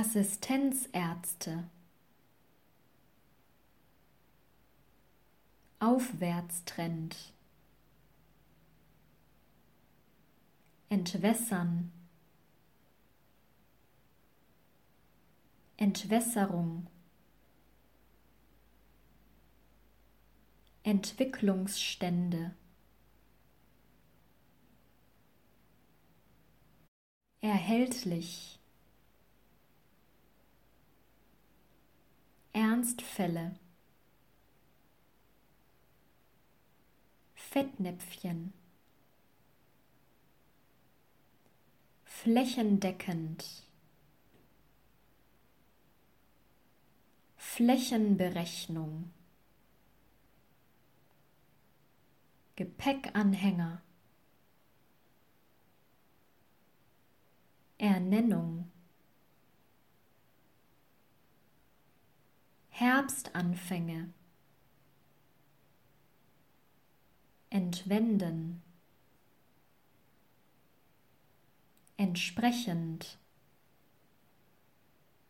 Assistenzärzte, Aufwärtstrend, entwässern, Entwässerung, Entwicklungsstände, erhältlich, Ernstfälle, Fettnäpfchen, flächendeckend, Flächenberechnung, Gepäckanhänger, Ernennung, Herbstanfänge, entwenden, entsprechend,